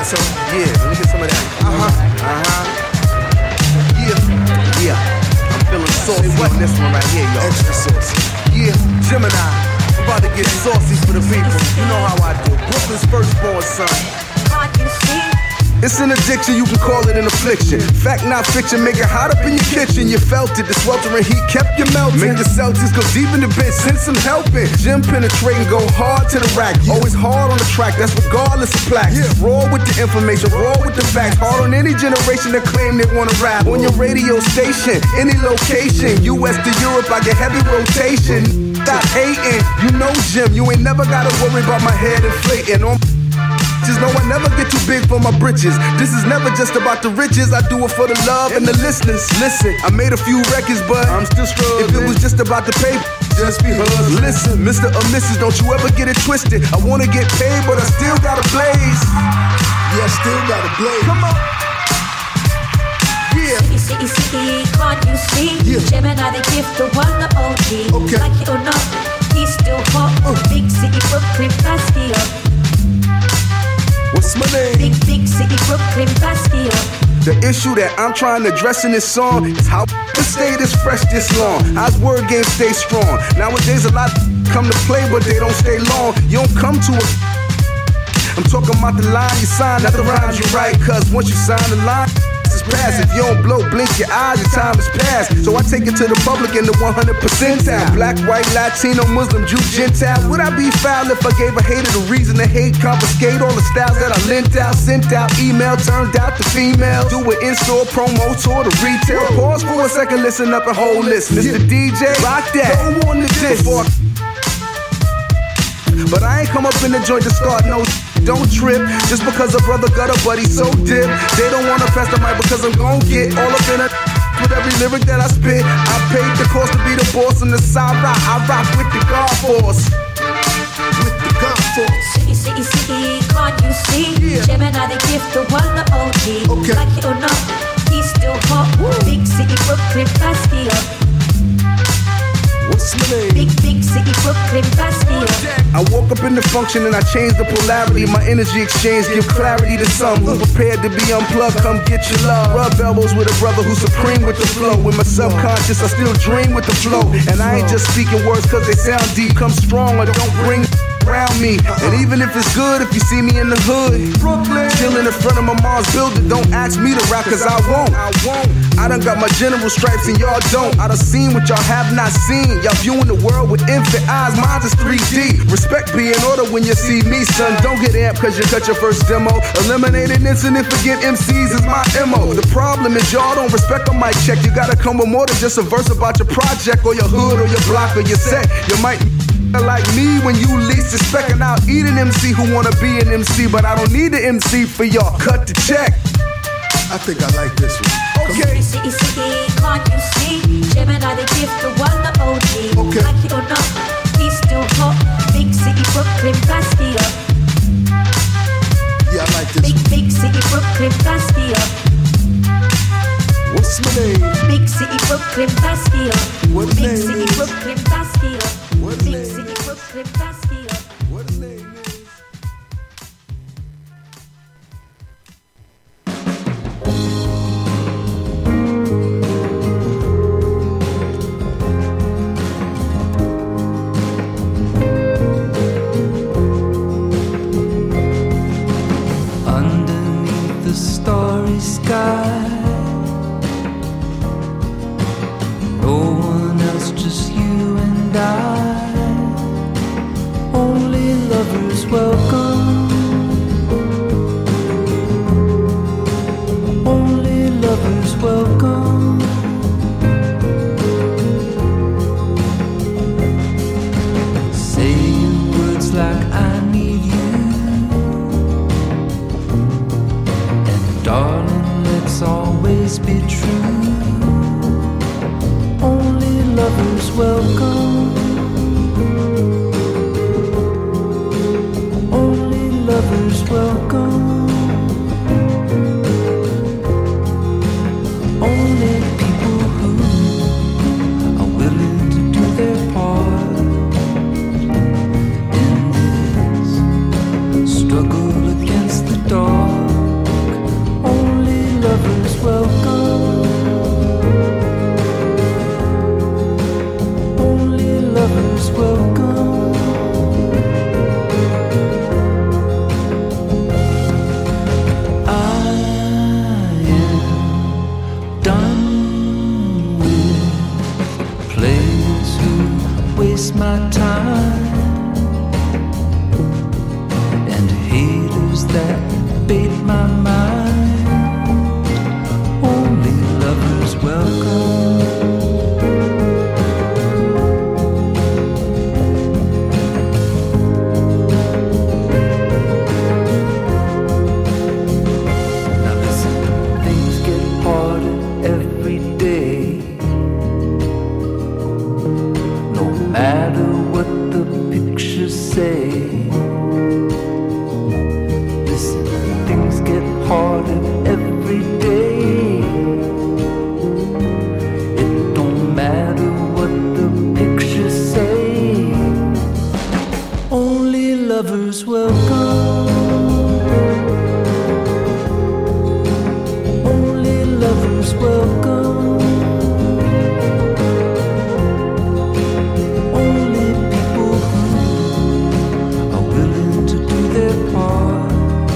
got some? Yeah, let me get some of that. Yeah. I'm feeling saucy on this one right here, y'all. Extra saucy. Yeah, Gemini. I'm about to get saucy for the people. You know how I do. Brooklyn's firstborn son. Can't you see? It's an addiction, you can call it an affliction. Fact, not fiction, make it hot up in your kitchen. You felt it, the sweltering heat kept you melting. Make the Celtics go deep in the bench, send some help in. Gym penetrating, go hard to the rack. Always hard on the track, that's regardless of plaques. Raw with the information, raw with the facts. Hard on any generation that claim they wanna rap. On your radio station, any location. US to Europe, I get heavy rotation. Stop hating, you know Jim. You ain't never gotta worry about my head inflating. Just know I never get too big for my britches. This is never just about the riches. I do it for the love and the listeners. Listen, I made a few records, but I'm still struggling. If it was just about the paper, just be hustling. Listen, Mr. or Mrs., don't you ever get it twisted. I wanna get paid, but I still gotta blaze. Yeah, I still gotta blaze. Come on. Yeah. City, can't you see? Yeah. Gemini, the gift, the one, the OG. Okay. Like it or not, he's still hot. Big city, Brooklyn, Bastion. What's my name? Big city, Brooklyn, Bastion. The issue that I'm trying to address in this song is how the stay this fresh this long. How's word game stay strong? Nowadays a lot come to play, but they don't stay long. You don't come to a. I'm talking about the line you sign, not the rhymes you write. Cause once you sign the line, it's past. If you don't blow, blink your eyes, your time is past. So I take it to the public in the 100% time. Black, white, Latino, Muslim, Jew, Gentile. Would I be foul if I gave a hater the reason to hate? Confiscate all the styles that I lent out, sent out, email, turned out to female. Do an in-store promo, tour to retail. Pause for a second, listen up and hold this. Mr. DJ, rock that. Go on to this. But I ain't come up in the joint to start no. Don't trip, just because a brother got a buddy so dip. They don't wanna pass the mic because I'm gon' get all up in it. With every lyric that I spit, I paid the cost to be the boss on the side rock. I rock with the God Force. With the God Force. City, can't you see? Yeah. Gemini, the gift, the one, the OG. Okay. Like it or not, he's still hot. Big city, Brooklyn, Bastion. What's my name? Big city, Brooklyn, Bastion. I woke up in the function and I changed the polarity. My energy exchange give clarity to some who prepared to be unplugged. Come get your love. Rub elbows with a brother who's supreme with the flow. With my subconscious, I still dream with the flow. And I ain't just speaking words cause they sound deep. Come strong or don't bring around me. And even if it's good, if you see me in the hood, Brooklyn, chillin' in front of my mom's building, don't ask me to rap cause I won't. I done got my general stripes and y'all don't. I done seen what y'all have not seen. Y'all viewing the world with infant eyes, mine's is 3D. Respect be in order when you see me, son. Don't get amped cause you cut your first demo. Eliminate an incident, forget MCs is my MO. The problem is y'all don't respect a mic check. You gotta come with more than just a verse about your project or your hood or your block or your set. You might like me when you least suspect, and I'll eat an MC who wanna be an MC, but I don't need an MC for y'all. Cut the check. I think I like this one. Okay. City, can't you see? Gemini, the gift, the one, the OG. Okay. Like it or not, he's still hot. Big city, Brooklyn, Bastion. Yeah, I like this one. Big city, Brooklyn, Bastion. What's my name? Big city, Brooklyn, Bastion. What the name city, is? Brooklyn, Bastion. What the name Big city, Brooklyn, Bastion. What the name is? Underneath the starry sky, no one else, just you and I. Only lovers welcome. Only lovers welcome. Saying words like I need you, and darling, let's always be true. Only lovers welcome. Only lovers welcome. Only people who are willing to do their part in this struggle against the dark. waste my time, and haters that bait my mind. Only lovers welcome. Now listen, things get harder every day. No matter what the pictures say. Listen, things get harder every day. It don't matter what the pictures say. Only lovers welcome. Only lovers welcome. Only people who are willing to do their part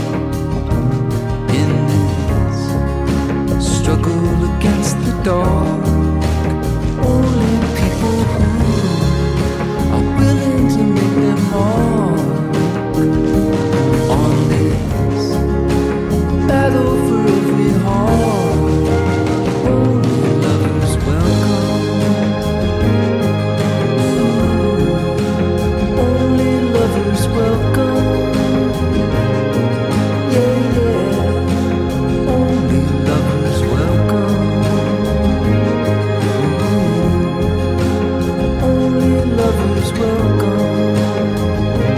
in this struggle against the dark. Only people who are willing to make their mark on this battle for every heart. Only lovers welcome. Only lovers welcome. Yeah, yeah. Only lovers welcome. Only lovers welcome.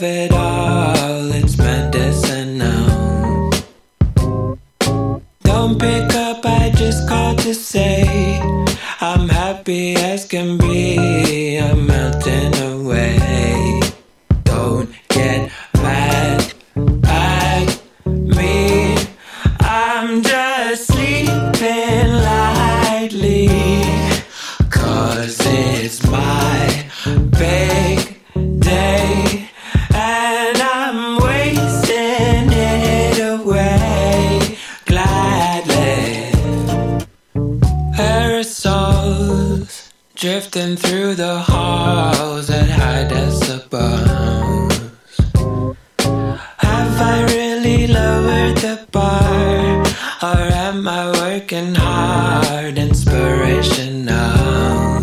of it all, it's medicinal. Don't pick up, I just called to say I'm happy as can be, I'm melting away. Don't get mad at me, I'm just sleeping lightly, 'cause it's my big day and I'm wasting it away gladly. Aerosols drifting through the halls at high decibels. Have I really lowered the bar, or am I working hard, inspirational?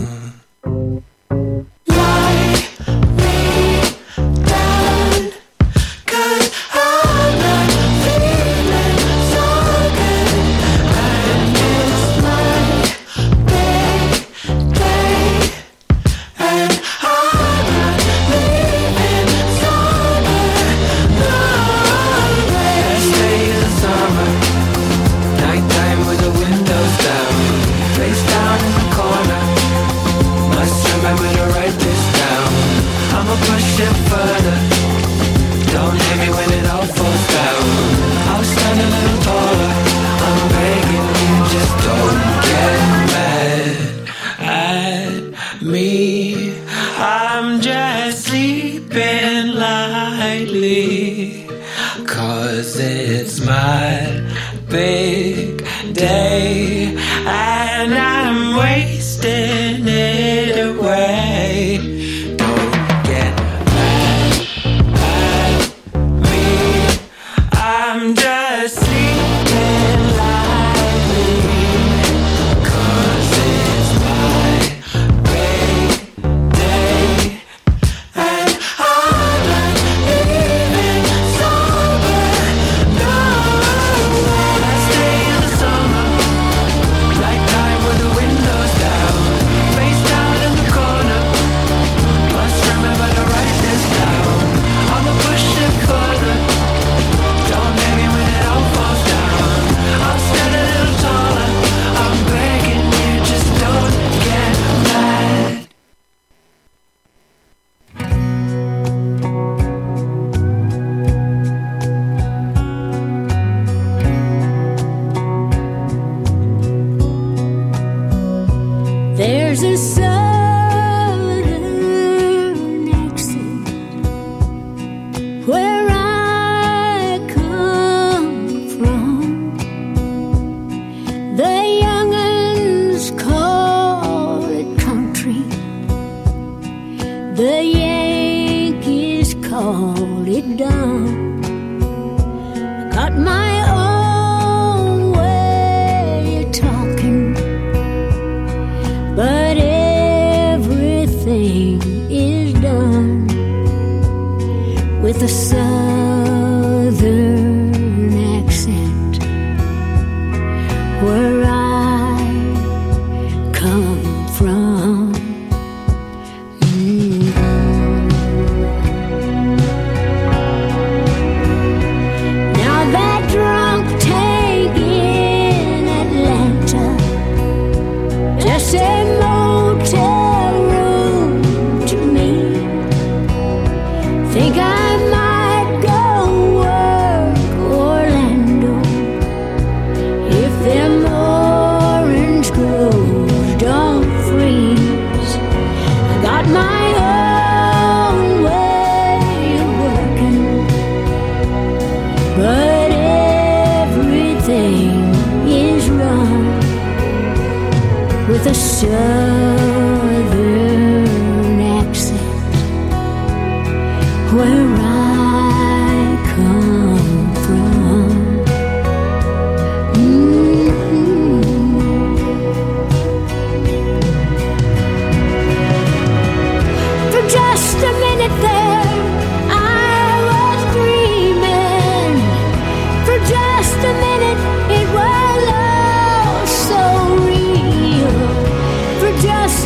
Just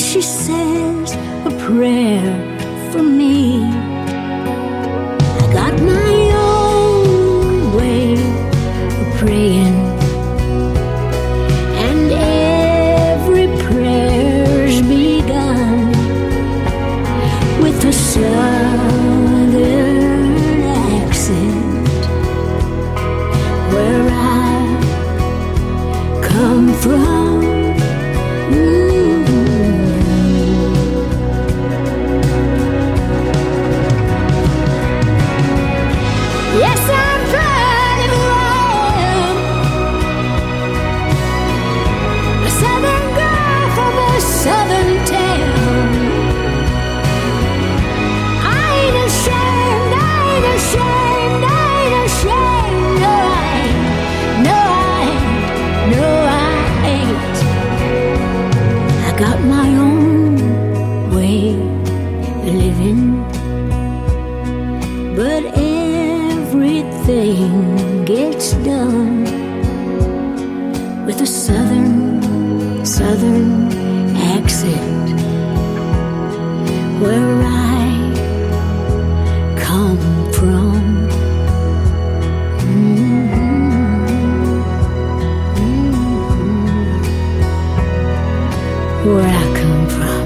she says a prayer for me. I got my own way of praying, and every prayer's begun with a southern accent where I come from. Yes, I'm proud of who I am. A southern girl from a southern town. I ain't ashamed, I ain't ashamed, I ain't ashamed. No, I ain't, no, I ain't, no, I ain't. I got my own way of living, but everything gets done with a southern accent where I come from. Where I come from.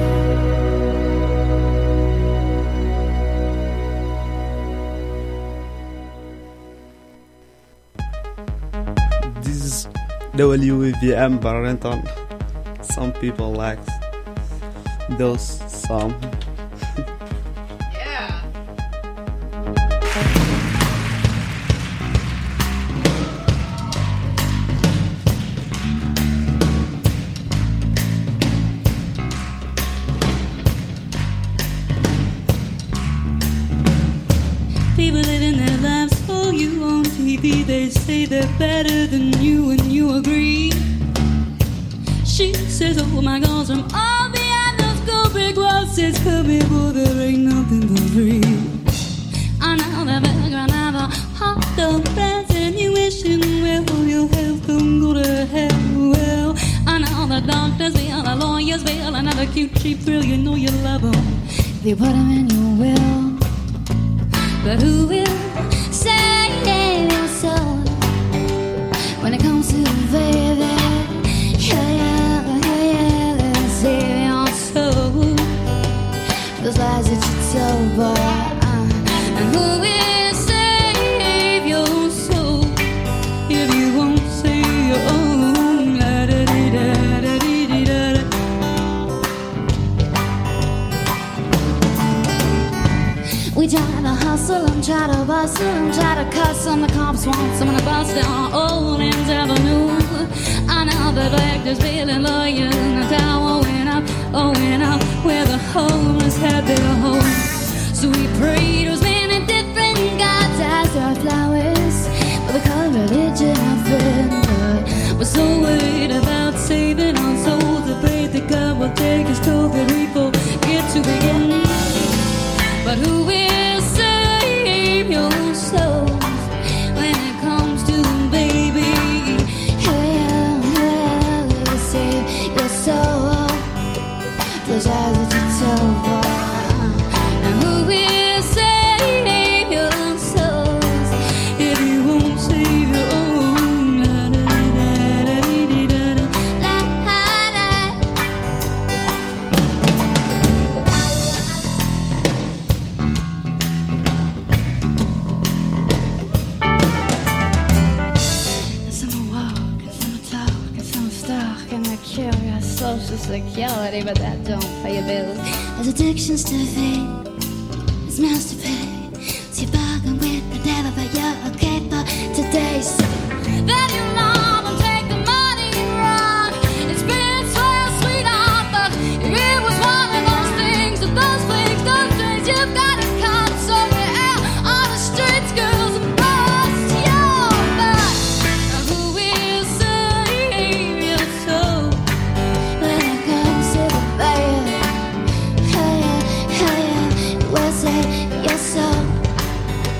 This is WVM Barrington. Some people like those some. People living their lives for you on TV. They say they're better than you and you agree. She says, oh my God, from all behind those gold brick walls says, come here, boy, there ain't nothing for free. I know the background of a hot dog friends and you wishing well your health don't go to hell. Well, I know the doctors will, the lawyers will, another cute cheap thrill, you know you love them. If you put them in your will. But who will save your soul when it comes to baby? Yeah, save your soul. Those lies that you told, boy. And who will save your soul if you won't save your own? We try to hustle and try to bustle and try to cuss on the cops want someone to bust down Old Ends Avenue. I know the doctors feeling lawyers in the tower went up where the homeless had their home. So we prayed to as many different gods as our flowers, but we call religion our friend. But we're so worried about saving our souls, afraid that God will take his toll that we forget to begin. But who will save your soul when it comes to baby? Yeah, save your soul. Those eyes that you tell, boy. And who will save your souls if you won't save your own? Social security, but that don't pay your bills. There's addictions to feed, there's mouths to pay. So you bargain with the devil, but you're okay for today. So then you love and take the money and run. It's been swell, sweetheart, but it was one of those things, those things, those days you've got to cut. So you're out on the streets, girls and boys, your butt. Who will save your soul? Save your soul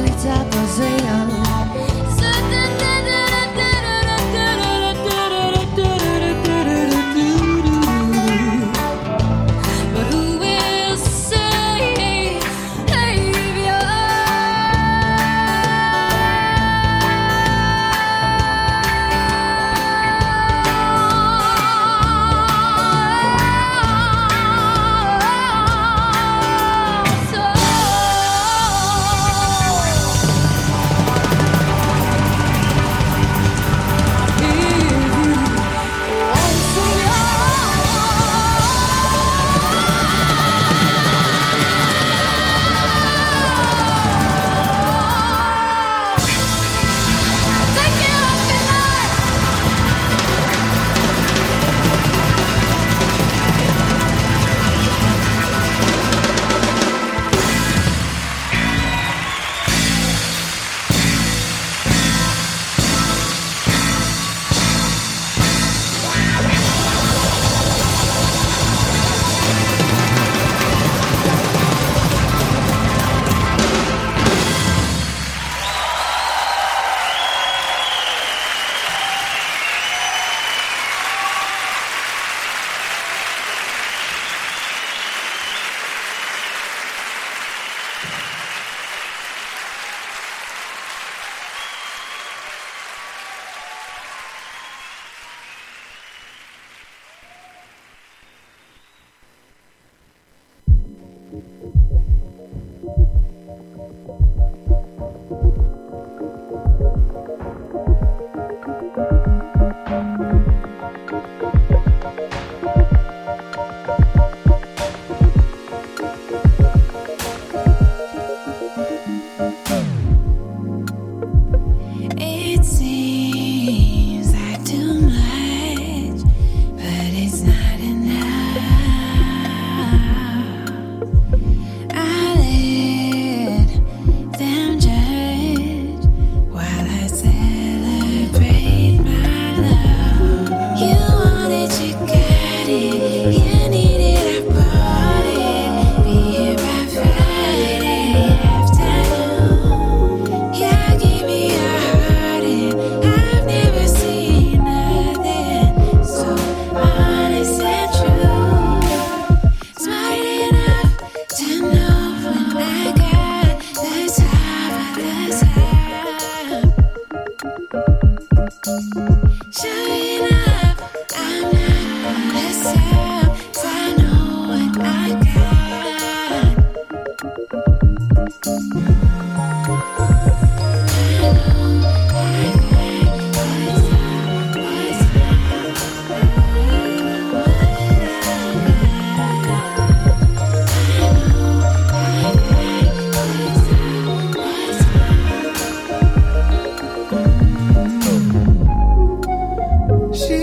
She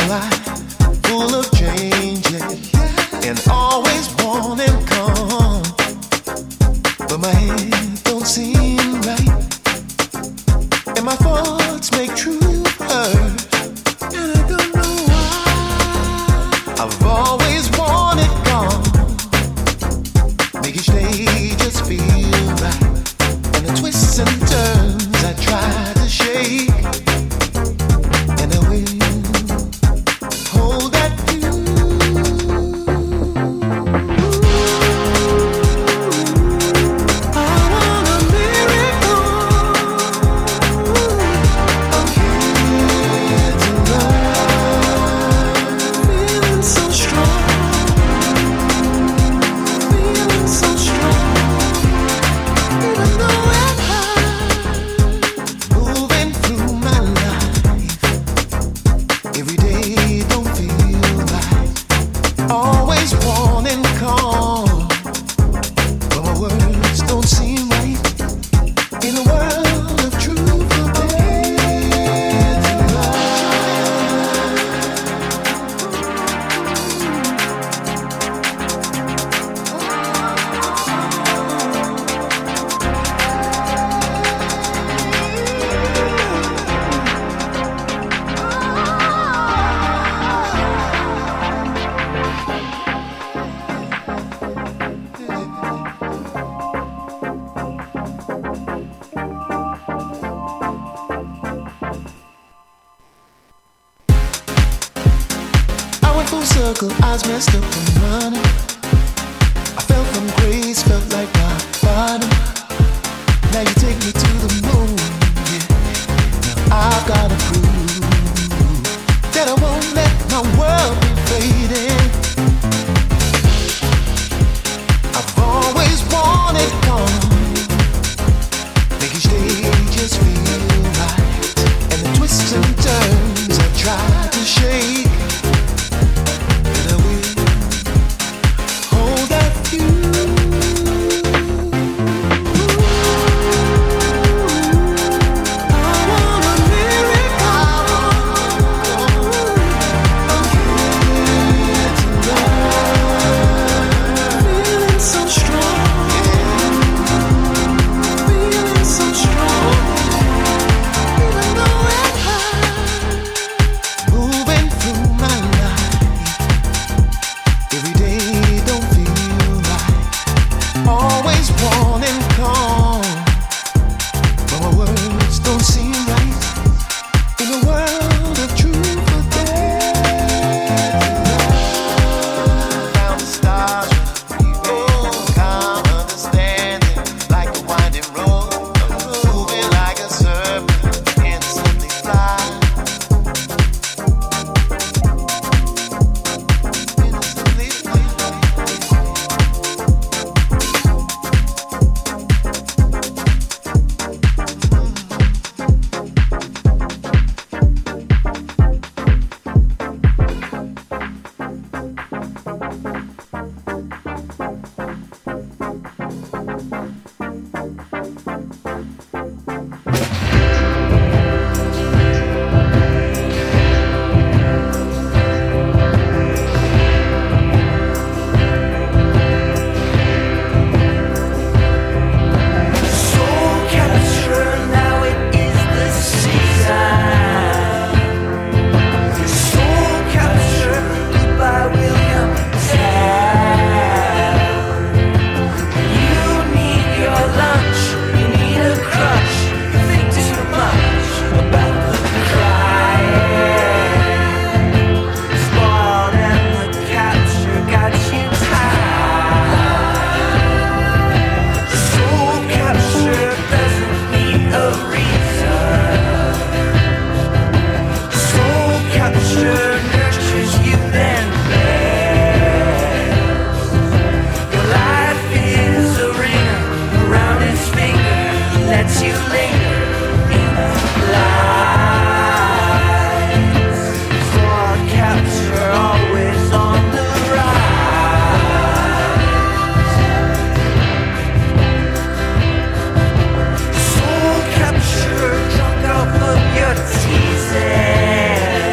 circle, eyes messed up and running. I fell from grace, felt like my bottom. Now you take me to the moon, yeah. Now I've gotta prove that I won't let my world be fading.